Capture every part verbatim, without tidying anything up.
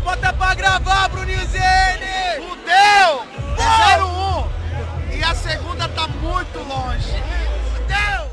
Bota pra gravar, Bruninho Zene! Fudeu! É zero um! E a segunda tá muito longe. Fudeu!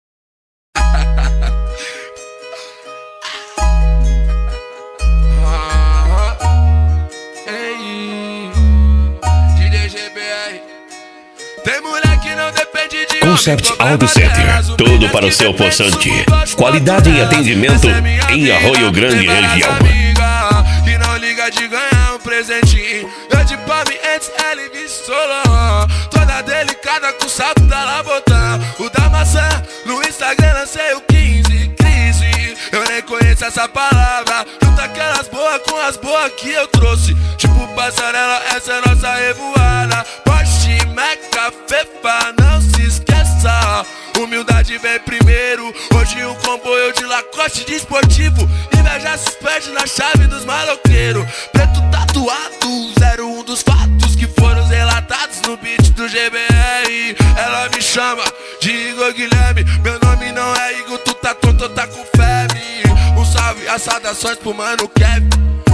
Tem mulher que não depende de Concept Auto Center, tudo para o seu poçante. Qualidade em atendimento em Arroio Grande região. Que não liga de ganhar um presentinho. Eu de Palme antes, ela e solo. Toda delicada com o salto da Labotã. O da maçã, no Instagram lancei o quinze. Crise, eu nem conheço essa palavra. Junta aquelas boas com as boas que eu trouxe. Tipo passarela, essa é nossa revoada. Porsche, Meca, Fefa, não se esqueça. Humildade vem primeiro. Hoje um comboio de Lacoste de esportivo. Inveja suspende na chave dos maloqueiros. Preto tatuado, zero um dos fatos que foram relatados no beat do G B R. Ela me chama de Igor Guilherme. Meu nome não é Igor, tu tá tonto ou tá com febre. Um salve, as saudações pro mano Kevin.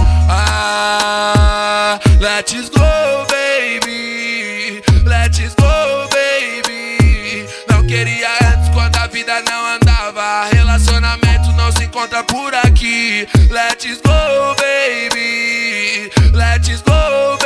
Ah, let's go, baby. Let's go, baby. Não queria antes quando a vida não andava. Relacionamento não se encontra por aqui. Let's go, baby. Let's go,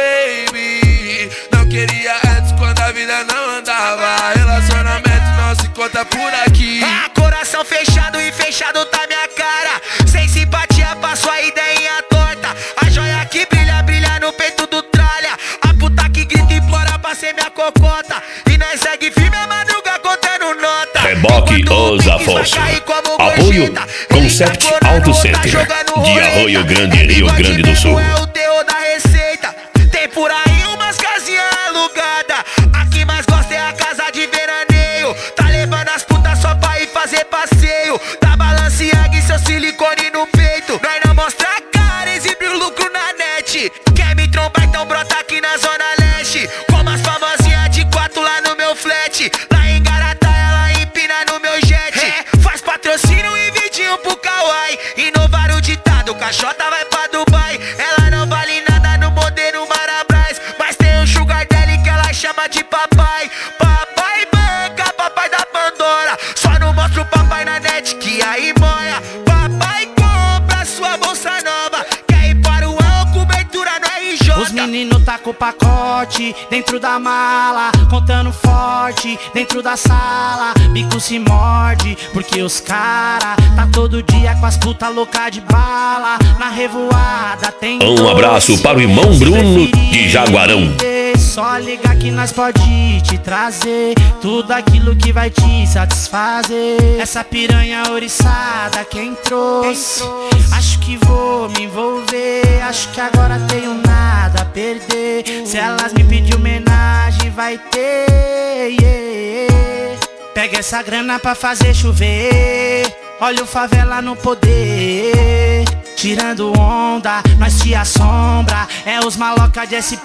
baby. Não queria antes quando a vida não andava. Relacionamento não se encontra por aqui. Ah, coração fechado e fechado tá minha cara. Sem simpatia passo a ideinha torta. A joia que brilha, brilha no peito do tralha. A puta que grita e implora pra ser minha cocota. E nós segue firme a madruga contando nota. Reboque Os Afonso. Apoio Concept Auto Center de Arroio Grande, Rio Grande do Sul. É o teor da receita. Tem por aí umas casinhas alugadas. A que mais gosta é a casa de veraneio. Tá levando as putas só pra ir fazer passeio. Da Balenciaga e seu silicone no peito. Nós não mostra a cara, exibe o lucro na net. Quer me trombar, então brota aqui na zona leste. Como as famosinhas de quatro lá no meu flat. Lá em Garatá ela empina no meu jet. É, faz patrocínio e vidinho pro Kawaii. Inovar o ditado, caixota vai pra Dubai. Ela não vale nada no modelo Marabras. Mas tem um sugar daddy que ela chama de papai. Papai banca, papai da Pandora. Só não mostra o papai na net que aí moia. Papai compra sua bolsa nova. Quer ir para o ano, cobertura no R J. Os meninos tá com o pacote dentro da mala, contando forte dentro da sala. Bico se morde, porque os cara tá todo dia com as puta louca de bala. Na revoada tem Um abraço para o irmão Bruno de Jaguarão. Só ligar que nós pode te trazer tudo aquilo que vai te satisfazer. Essa piranha oriçada quem trouxe. Acho que vou me envolver. Acho que agora tenho nada a perder. Se elas me pedir homenagem vai ter, yeah. Pega essa grana pra fazer chover. Olha o favela no poder. Tirando onda, nós te assombra. É os maloca de S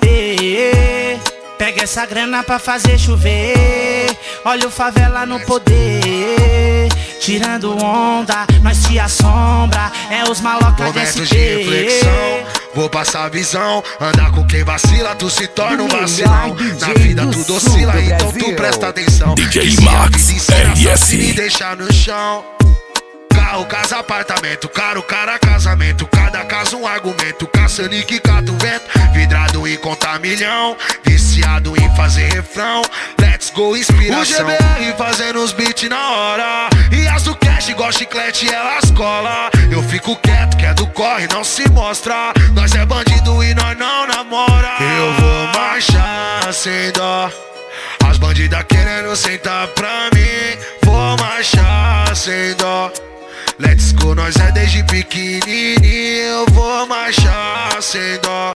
P. Pega essa grana pra fazer chover. Olha o favela no poder. Tirando onda, nós te assombra. É os maloca de S P. Momentos de reflexão, vou passar a visão. Andar com quem vacila, tu se torna um vacilão. Na vida tudo oscila, então tu presta atenção. D J Max R S. Me deixar no chão. Carro, casa, apartamento, caro, cara, casamento. Cada caso um argumento, caçando e que cata o vento. Vidrado em contar milhão, viciado em fazer refrão. Let's go, inspiração. O G B R fazendo os beats na hora. E as do cash, igual chiclete, elas cola. Eu fico quieto, que é do corre, não se mostra. Nós é bandido e nós não namora. Eu vou marchar sem dó. As bandidas querendo sentar pra mim. Vou marchar sem dó. Let's go, nós é desde pequenininho. Eu vou marchar sem dó.